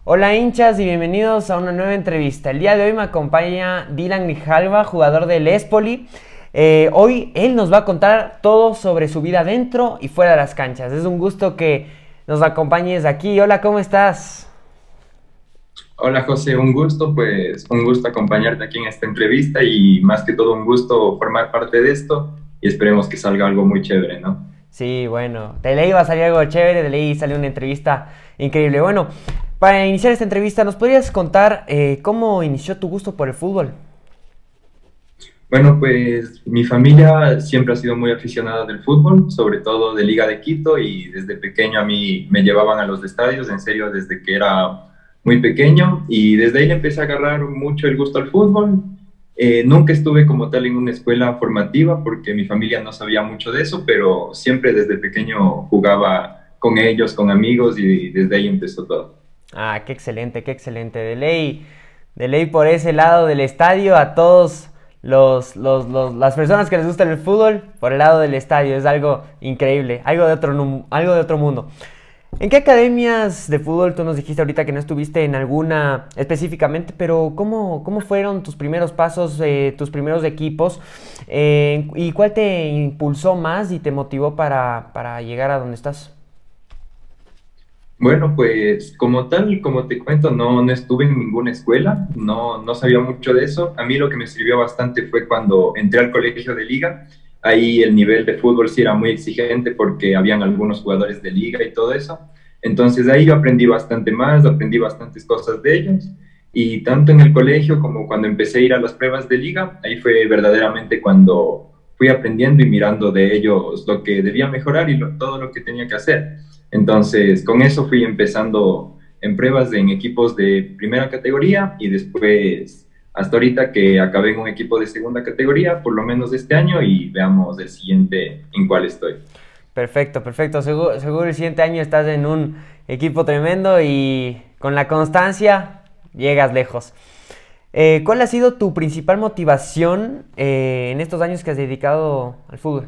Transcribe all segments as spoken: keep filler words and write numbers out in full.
Hola hinchas y bienvenidos a una nueva entrevista. El día de hoy me acompaña Dylan Grijalva, jugador del Espoli. Eh, hoy él nos va a contar todo sobre su vida dentro y fuera de las canchas. Es un gusto que nos acompañes aquí. Hola, ¿cómo estás? Hola José, un gusto, pues un gusto acompañarte aquí en esta entrevista y más que todo un gusto formar parte de esto y esperemos que salga algo muy chévere, ¿no? Sí, bueno, de ley va a salir algo chévere, de ley sale una entrevista increíble. Bueno, para iniciar esta entrevista, ¿nos podrías contar eh, cómo inició tu gusto por el fútbol? Bueno, pues mi familia siempre ha sido muy aficionada del fútbol, sobre todo de Liga de Quito y desde pequeño a mí me llevaban a los estadios, en serio, desde que era muy pequeño y desde ahí le empecé a agarrar mucho el gusto al fútbol. Eh, nunca estuve como tal en una escuela formativa porque mi familia no sabía mucho de eso, pero siempre desde pequeño jugaba con ellos, con amigos y desde ahí empezó todo. Ah, qué excelente, qué excelente. De ley, de ley por ese lado del estadio a todos los, los, los- las personas que les gusta el fútbol por el lado del estadio. Es algo increíble, algo de otro, nu- algo de otro mundo. ¿En qué academias de fútbol tú nos dijiste ahorita que no estuviste en alguna específicamente, pero cómo, cómo fueron tus primeros pasos, eh, tus primeros equipos? Eh, ¿y cuál te impulsó más y te motivó para, para llegar a donde estás? Bueno, pues como tal, como te cuento, no, no estuve en ninguna escuela, no, no sabía mucho de eso. A mí lo que me sirvió bastante fue cuando entré al colegio de liga. Ahí el nivel de fútbol sí era muy exigente porque habían algunos jugadores de liga y todo eso. Entonces ahí yo aprendí bastante más, aprendí bastantes cosas de ellos. Y tanto en el colegio como cuando empecé a ir a las pruebas de liga, ahí fue verdaderamente cuando fui aprendiendo y mirando de ellos lo que debía mejorar y lo- todo lo que tenía que hacer. Entonces, con eso fui empezando en pruebas de- en equipos de primera categoría y después, hasta ahorita que acabé en un equipo de segunda categoría, por lo menos de este año, y veamos el siguiente en cuál estoy. Perfecto, perfecto. Seguro, seguro el siguiente año estás en un equipo tremendo y con la constancia llegas lejos. Eh, ¿Cuál ha sido tu principal motivación eh, en estos años que has dedicado al fútbol?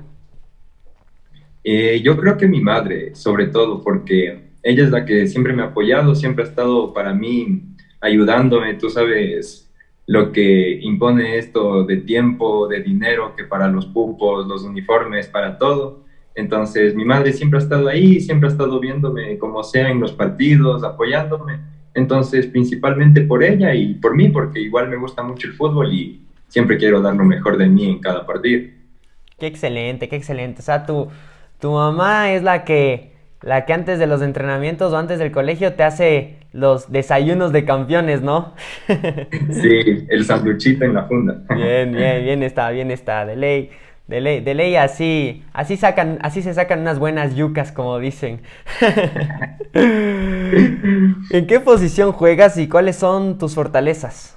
Eh, yo creo que mi madre, sobre todo, porque ella es la que siempre me ha apoyado, siempre ha estado para mí ayudándome, tú sabes lo que impone esto de tiempo, de dinero, que para los pupos, los uniformes, para todo. Entonces, mi madre siempre ha estado ahí, siempre ha estado viéndome como sea en los partidos, apoyándome. Entonces, principalmente por ella y por mí, porque igual me gusta mucho el fútbol y siempre quiero dar lo mejor de mí en cada partido. Qué excelente, qué excelente. O sea, tu, tu mamá es la que, la que antes de los entrenamientos o antes del colegio te hace los desayunos de campeones, ¿no? Sí, el sanduchito en la funda. Bien, bien, bien está, bien está. De ley, de ley, de ley así, así sacan, así se sacan unas buenas yucas, como dicen. ¿En qué posición juegas y cuáles son tus fortalezas?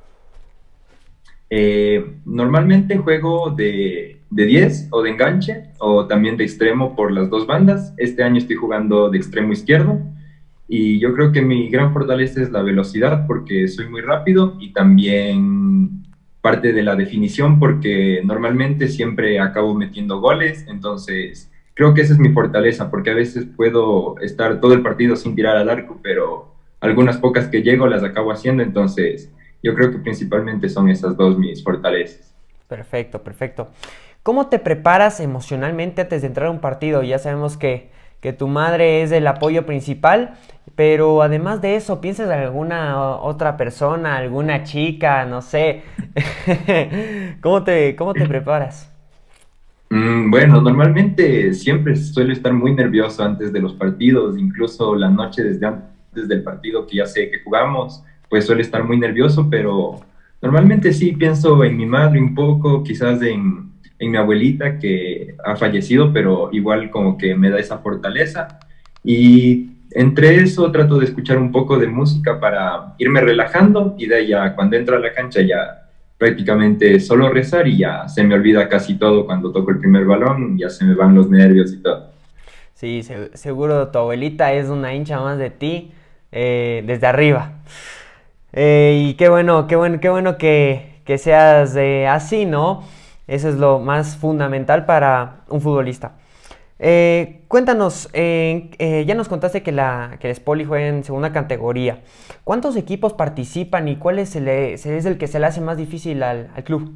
Eh, normalmente juego de, de diez o de enganche o también de extremo por las dos bandas. Este año estoy jugando de extremo izquierdo y yo creo que mi gran fortaleza es la velocidad porque soy muy rápido y también parte de la definición porque normalmente siempre acabo metiendo goles. Entonces creo que esa es mi fortaleza porque a veces puedo estar todo el partido sin tirar al arco, pero algunas pocas que llego las acabo haciendo. Entonces yo creo que principalmente son esas dos mis fortalezas. Perfecto, perfecto. ¿Cómo te preparas emocionalmente antes de entrar a un partido? Ya sabemos que, que tu madre es el apoyo principal, pero además de eso, ¿piensas en alguna o- otra persona, alguna chica, no sé? ¿Cómo te, cómo te preparas? Mm, bueno, normalmente siempre suelo estar muy nervioso antes de los partidos, incluso la noche desde antes del partido que ya sé que jugamos, pues suele estar muy nervioso, pero normalmente sí pienso en mi madre un poco, quizás en, en mi abuelita que ha fallecido, pero igual como que me da esa fortaleza. Y entre eso trato de escuchar un poco de música para irme relajando y de ahí ya cuando entro a la cancha ya prácticamente solo rezar y ya se me olvida casi todo cuando toco el primer balón, ya se me van los nervios y todo. Sí, se- seguro tu abuelita es una hincha más de ti eh, desde arriba. Eh, y qué bueno, qué bueno, qué bueno que, que seas eh, así, ¿no? Eso es lo más fundamental para un futbolista. Eh, cuéntanos, eh, eh, ya nos contaste que, la, que el Espoli juega en segunda categoría. ¿Cuántos equipos participan y cuál es el, es el que se le hace más difícil al, al club?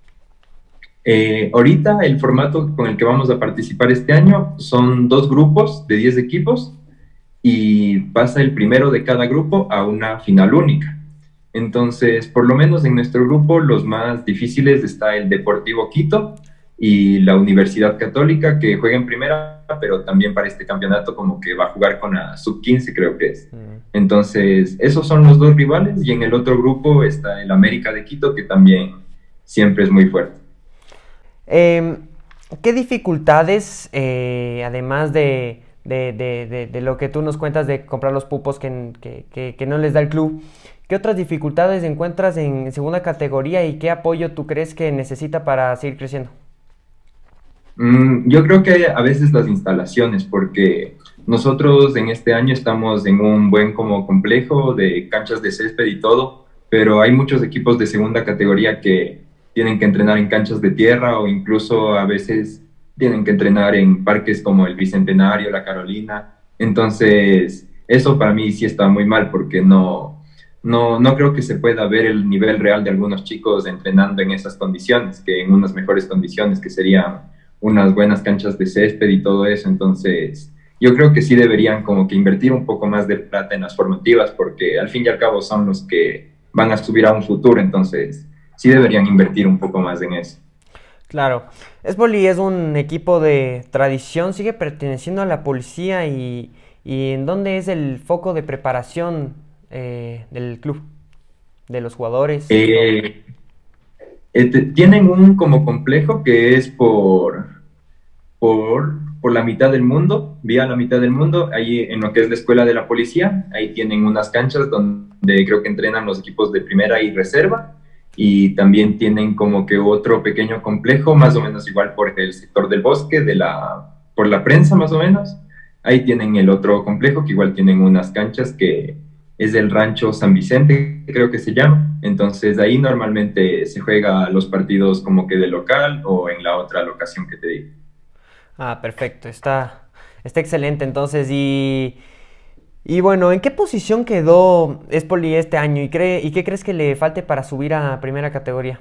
Eh, ahorita el formato con el que vamos a participar este año son dos grupos de diez equipos y pasa el primero de cada grupo a una final única. Entonces, por lo menos en nuestro grupo, los más difíciles está el Deportivo Quito y la Universidad Católica, que juega en primera, pero también para este campeonato como que va a jugar con la sub quince, creo que es. Mm. Entonces, esos son los dos rivales y en el otro grupo está el América de Quito, que también siempre es muy fuerte. Eh, ¿Qué dificultades, eh, además de, de, de, de, de lo que tú nos cuentas de comprar los pupos que, que, que, que no les da el club, qué otras dificultades encuentras en segunda categoría y qué apoyo tú crees que necesita para seguir creciendo? Mm, yo creo que a veces las instalaciones, porque nosotros en este año estamos en un buen como complejo de canchas de césped y todo, pero hay muchos equipos de segunda categoría que tienen que entrenar en canchas de tierra o incluso a veces tienen que entrenar en parques como el Bicentenario, la Carolina. Entonces, eso para mí sí está muy mal porque no, no, no creo que se pueda ver el nivel real de algunos chicos entrenando en esas condiciones, que en unas mejores condiciones, que serían unas buenas canchas de césped y todo eso. Entonces, yo creo que sí deberían como que invertir un poco más de plata en las formativas porque al fin y al cabo son los que van a subir a un futuro. Entonces, sí deberían invertir un poco más en eso. Claro, Espoli es un equipo de tradición, sigue perteneciendo a la policía y, y ¿en dónde es el foco de preparación eh, del club, de los jugadores y todo? Eh, eh, te- tienen un como complejo que es por, por, por la mitad del mundo, vía la mitad del mundo, ahí en lo que es la escuela de la policía, ahí tienen unas canchas donde creo que entrenan los equipos de primera y reserva, y también tienen como que otro pequeño complejo, más o menos igual por el sector del bosque, de la, por la prensa más o menos, ahí tienen el otro complejo que igual tienen unas canchas que es del rancho San Vicente, creo que se llama, entonces ahí normalmente se juega los partidos como que de local o en la otra locación que te digo. Ah, perfecto, está, está excelente entonces. Y, y bueno, ¿en qué posición quedó Espoli este año y, cree, y qué crees que le falte para subir a primera categoría?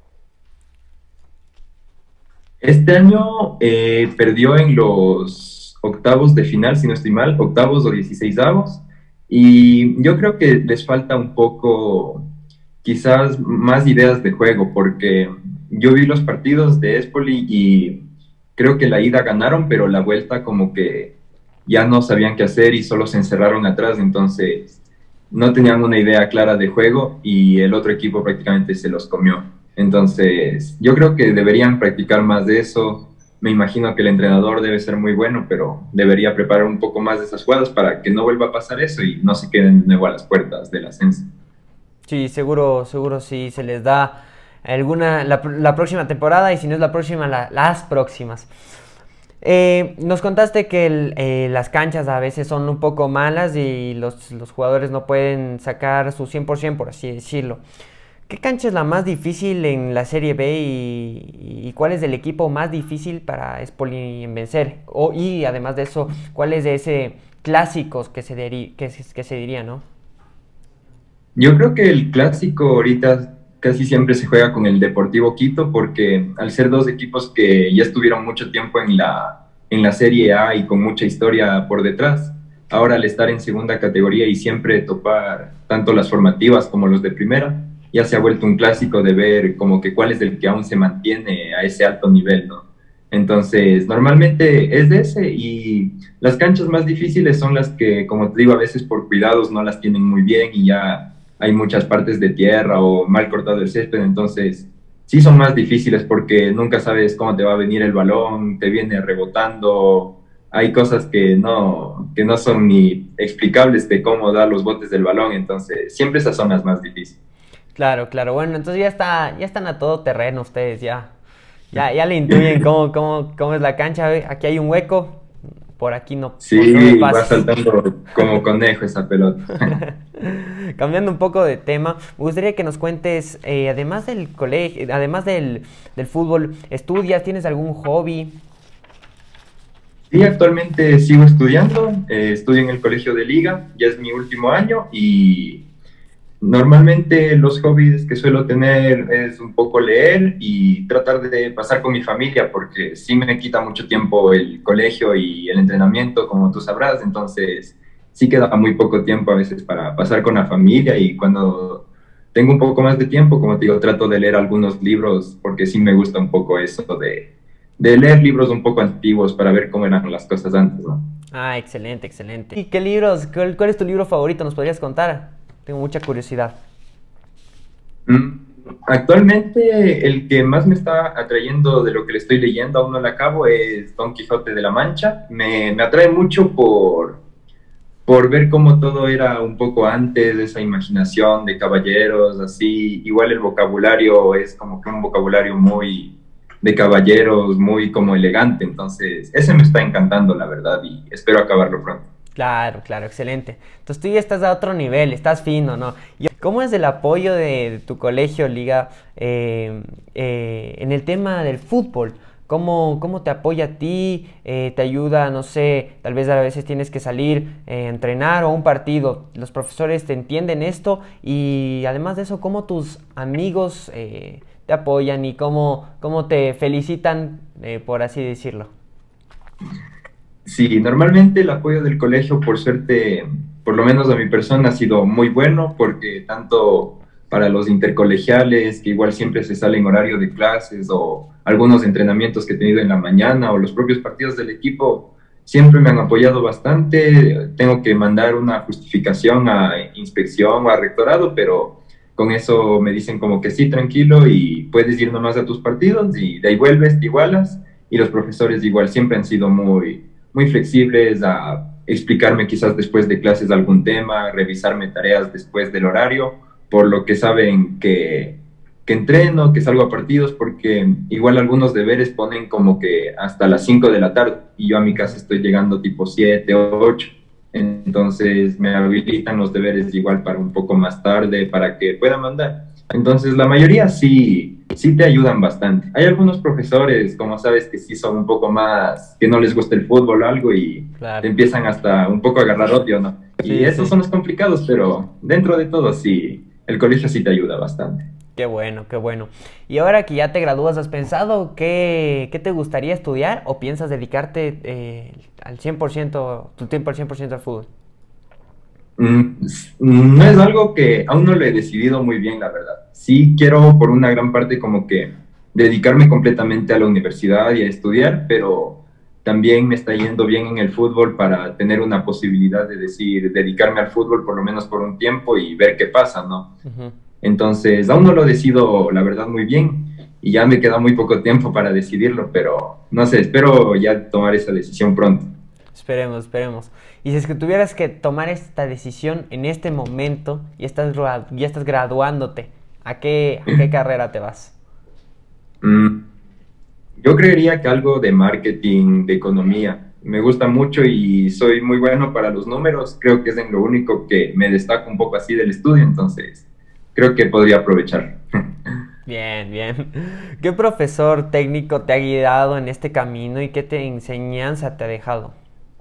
Este año eh, perdió en los octavos de final, si no estoy mal, octavos o dieciseisavos, y yo creo que les falta un poco, quizás más ideas de juego, porque yo vi los partidos de Espoli y creo que la ida ganaron, pero la vuelta como que ya no sabían qué hacer y solo se encerraron atrás, entonces no tenían una idea clara de juego y el otro equipo prácticamente se los comió. Entonces, yo creo que deberían practicar más de eso. Me imagino que el entrenador debe ser muy bueno, pero debería preparar un poco más de esas jugadas para que no vuelva a pasar eso y no se queden de nuevo a las puertas del ascenso. Sí, seguro, seguro sí se les da alguna la, la próxima temporada y si no es la próxima, la- las próximas. Eh, nos contaste que el- eh, las canchas a veces son un poco malas y los, los jugadores no pueden sacar su cien por ciento, por así decirlo. ¿Qué cancha es la más difícil en la Serie B y, y cuál es el equipo más difícil para Espoli en vencer? O, y además de eso, ¿cuál es de ese clásicos que se, deri- que, se- que se diría, ¿no? Yo creo que el clásico ahorita casi siempre se juega con el Deportivo Quito porque al ser dos equipos que ya estuvieron mucho tiempo en la, en la Serie A y con mucha historia por detrás, ahora al estar en segunda categoría y siempre topar tanto las formativas como los de primera, ya se ha vuelto un clásico de ver como que cuál es el que aún se mantiene a ese alto nivel, ¿no? Entonces, normalmente es de ese y las canchas más difíciles son las que, como te digo, a veces por cuidados no las tienen muy bien y ya hay muchas partes de tierra o mal cortado el césped, entonces sí son más difíciles porque nunca sabes cómo te va a venir el balón, te viene rebotando, hay cosas que no, que no son ni explicables de cómo dar los botes del balón, entonces siempre esas son las más difíciles. Claro, claro. Bueno, entonces ya está, ya están a todo terreno ustedes, ya. Ya, ya le intuyen cómo, cómo, cómo es la cancha. Ve, aquí hay un hueco, por aquí no, no, no me Sí, va pases. saltando como conejo esa pelota. Cambiando un poco de tema, me gustaría que nos cuentes, eh, además del colegio, además del, del fútbol, ¿estudias? ¿Tienes algún hobby? Sí, actualmente sigo estudiando, eh, estudio en el Colegio de Liga, ya es mi último año y normalmente los hobbies que suelo tener es un poco leer y tratar de pasar con mi familia, porque sí me quita mucho tiempo el colegio y el entrenamiento, como tú sabrás, entonces sí queda muy poco tiempo a veces para pasar con la familia y cuando tengo un poco más de tiempo, como te digo, trato de leer algunos libros, porque sí me gusta un poco eso de, de leer libros un poco antiguos para ver cómo eran las cosas antes, ¿no? Ah, excelente, excelente. ¿Y qué libros, cuál, cuál es tu libro favorito? ¿Nos podrías contar? Tengo mucha curiosidad. Mm, Actualmente el que más me está atrayendo de lo que le estoy leyendo, aún no lo acabo, es Don Quijote de la Mancha. Me, me atrae mucho por, por ver cómo todo era un poco antes, de esa imaginación de caballeros, así. Igual el vocabulario es como que un vocabulario muy de caballeros, muy como elegante. Entonces, ese me está encantando, la verdad, y espero acabarlo pronto. Claro, claro, excelente. Entonces tú ya estás a otro nivel, estás fino, ¿no? Y ¿cómo es el apoyo de, de tu colegio, Liga, eh, eh, en el tema del fútbol? ¿Cómo, cómo te apoya a ti? Eh, ¿te ayuda, no sé, tal vez a veces tienes que salir eh, a entrenar o a un partido? ¿Los profesores te entienden esto? Y además de eso, ¿cómo tus amigos eh, te apoyan y cómo, cómo te felicitan, eh, por así decirlo? Sí, normalmente el apoyo del colegio, por suerte, por lo menos a mi persona, ha sido muy bueno, porque tanto para los intercolegiales, que igual siempre se sale en horario de clases, o algunos entrenamientos que he tenido en la mañana, o los propios partidos del equipo, siempre me han apoyado bastante. Tengo que mandar una justificación a inspección o a rectorado, pero con eso me dicen como que sí, tranquilo, y puedes ir nomás a tus partidos, y de ahí vuelves, te igualas, y los profesores igual siempre han sido muy muy flexibles a explicarme quizás después de clases algún tema, revisarme tareas después del horario, por lo que saben que, que entreno, que salgo a partidos, porque igual algunos deberes ponen como que hasta las cinco de la tarde y yo a mi casa estoy llegando tipo siete o ocho. Entonces me habilitan los deberes igual para un poco más tarde, para que pueda mandar. Entonces la mayoría sí, sí te ayudan bastante. Hay algunos profesores, como sabes, que sí son un poco más, que no les gusta el fútbol o algo y te Claro. empiezan hasta un poco a agarrar odio, ¿no? Y Sí, esos sí. son los complicados, pero dentro de todo sí, el colegio sí te ayuda bastante. Qué bueno, qué bueno. Y ahora que ya te gradúas, ¿has pensado qué, qué te gustaría estudiar o piensas dedicarte eh, al cien por ciento, tu tiempo al cien por ciento al fútbol? Mm, s- No es algo que aún no lo he decidido muy bien, la verdad. Sí quiero por una gran parte como que dedicarme completamente a la universidad y a estudiar, pero también me está yendo bien en el fútbol para tener una posibilidad de decir, dedicarme al fútbol por lo menos por un tiempo y ver qué pasa, ¿no? Ujú. Entonces, aún no lo decido, la verdad, muy bien y ya me queda muy poco tiempo para decidirlo, pero no sé, espero ya tomar esa decisión pronto. Esperemos, esperemos. Y si es que tuvieras que tomar esta decisión en este momento y estás, gra- ya estás graduándote, ¿a qué, a qué carrera te vas? Mm, Yo creería que algo de marketing, de economía. Me gusta mucho y soy muy bueno para los números. Creo que es en lo único que me destaco un poco así del estudio, entonces creo que podría aprovechar. Bien, bien. ¿Qué profesor técnico te ha guiado en este camino y qué te enseñanza te ha dejado?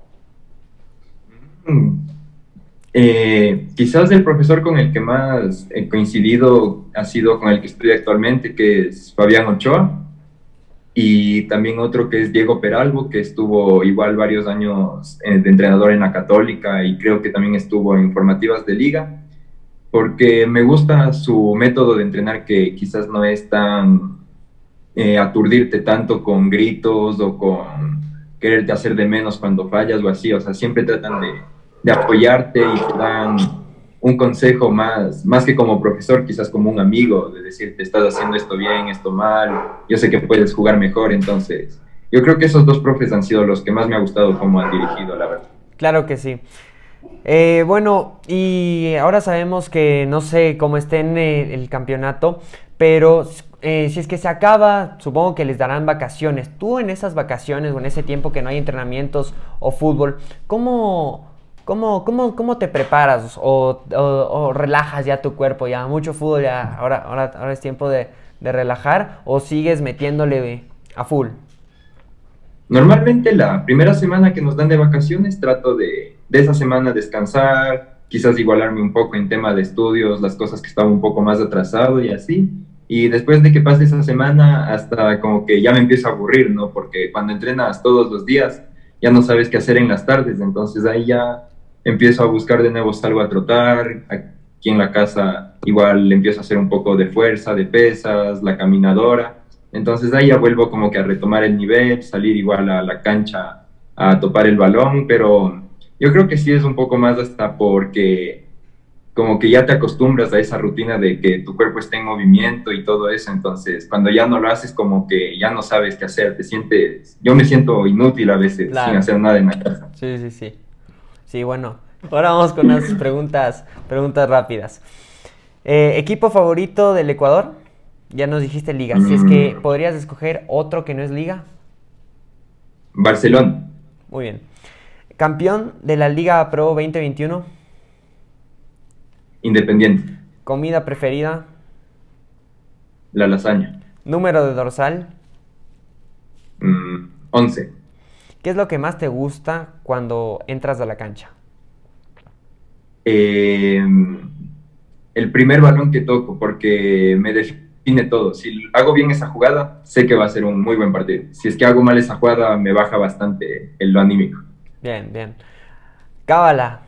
Mm, eh, quizás el profesor con el que más he coincidido ha sido con el que estudio actualmente, que es Fabián Ochoa. Y también otro que es Diego Peralvo, que estuvo igual varios años eh, de entrenador en la Católica y creo que también estuvo en formativas de liga, porque me gusta su método de entrenar que quizás no es tan eh, aturdirte tanto con gritos o con quererte hacer de menos cuando fallas o así, o sea, siempre tratan de, de apoyarte y te dan un consejo más, más que como profesor, quizás como un amigo, de decirte, estás haciendo esto bien, esto mal, yo sé que puedes jugar mejor, entonces yo creo que esos dos profes han sido los que más me ha gustado cómo han dirigido, la verdad. Claro que sí. Eh, bueno, y ahora sabemos que no sé cómo esté en el, el campeonato, pero eh, si es que se acaba, supongo que les darán vacaciones. Tú en esas vacaciones o en ese tiempo que no hay entrenamientos o fútbol, ¿cómo, cómo, cómo, cómo te preparas o, o- o relajas ya tu cuerpo? Ya mucho fútbol, ya ahora, ahora, ahora es tiempo de, de relajar o sigues metiéndole a full. Normalmente la primera semana que nos dan de vacaciones trato de, de esa semana descansar, quizás igualarme un poco en tema de estudios, las cosas que estaba un poco más atrasado y así. Y después de que pase esa semana, hasta como que ya me empiezo a aburrir, ¿no? Porque cuando entrenas todos los días, ya no sabes qué hacer en las tardes, entonces ahí ya empiezo a buscar de nuevo, salgo a trotar, aquí en la casa igual empiezo a hacer un poco de fuerza, de pesas, la caminadora. Entonces ahí ya vuelvo como que a retomar el nivel, salir igual a la cancha a topar el balón, pero yo creo que sí es un poco más hasta porque como que ya te acostumbras a esa rutina de que tu cuerpo esté en movimiento y todo eso, entonces cuando ya no lo haces como que ya no sabes qué hacer, te sientes, yo me siento inútil a veces sin Claro. hacer nada en la casa. Sí, sí, sí. Sí, bueno. Ahora vamos con unas preguntas, preguntas rápidas. Eh, ¿equipo favorito del Ecuador? Ya nos dijiste liga. Si es que Mm, podrías escoger otro que no es liga. Barcelona, Muy bien. Campeón de la Liga Pro dos mil veintiuno. Independiente, Comida preferida. la lasaña, Número de dorsal. mm, once. ¿Qué es lo que más te gusta cuando entras a la cancha? Eh, el primer balón que toco, porque me define todo. Si hago bien esa jugada, sé que va a ser un muy buen partido. Si es que hago mal esa jugada, me baja bastante el lo anímico. Bien, bien. Cábala.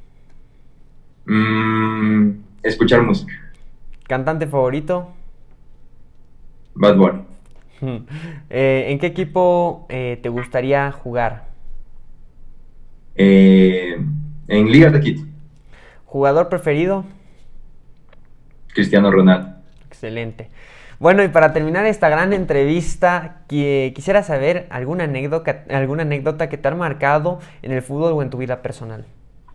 Mm, escuchar música, Cantante favorito. Bad Bunny. Eh, ¿en qué equipo eh, te gustaría jugar? Eh, en Liga de Quito, ¿Jugador preferido? Cristiano Ronaldo. Excelente. Bueno, y para terminar esta gran entrevista, qui- quisiera saber alguna anécdota, alguna anécdota que te ha marcado en el fútbol o en tu vida personal.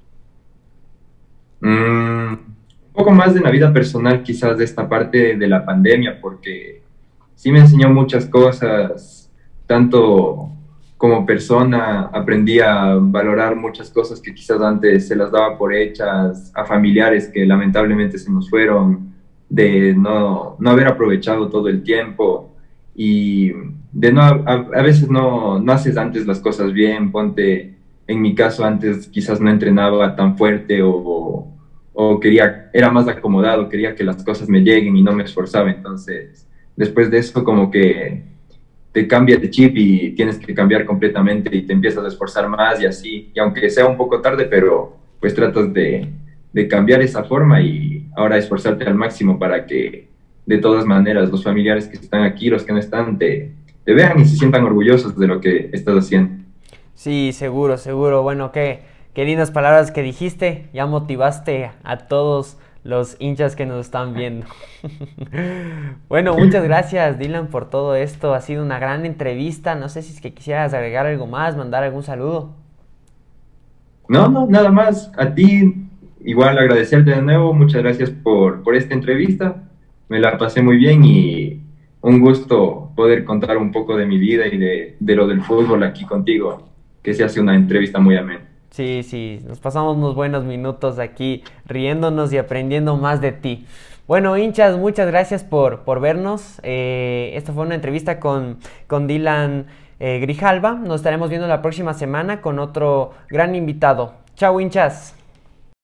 Mm, un poco más de la vida personal, quizás de esta parte de la pandemia, porque sí me enseñó muchas cosas, tanto como persona, aprendí a valorar muchas cosas que quizás antes se las daba por hechas a familiares que lamentablemente se nos fueron, de no, no haber aprovechado todo el tiempo y de no, a, a veces no, no haces antes las cosas bien, ponte, en mi caso antes quizás no entrenaba tan fuerte o, o quería, era más acomodado, quería que las cosas me lleguen y no me esforzaba, entonces después de eso como que te cambia de chip y tienes que cambiar completamente y te empiezas a esforzar más y así, y aunque sea un poco tarde, pero pues tratas de, de cambiar esa forma y ahora esforzarte al máximo para que de todas maneras los familiares que están aquí, los que no están, te, te vean y se sientan orgullosos de lo que estás haciendo. Sí, seguro, seguro. Bueno, qué, qué lindas palabras que dijiste. Ya motivaste a todos los hinchas que nos están viendo. Bueno, muchas gracias, Dylan, por todo esto. Ha sido una gran entrevista. No sé si es que quisieras agregar algo más, mandar algún saludo. No, no, nada más. A ti, igual agradecerte de nuevo. Muchas gracias por, por esta entrevista. Me la pasé muy bien y un gusto poder contar un poco de mi vida y de, de lo del fútbol aquí contigo, que se hace una entrevista muy amena. Sí, sí, nos pasamos unos buenos minutos aquí riéndonos y aprendiendo más de ti. Bueno, hinchas, muchas gracias por, por vernos. Eh, esta fue una entrevista con, con Dylan eh, Grijalva. Nos estaremos viendo la próxima semana con otro gran invitado. Chao, hinchas.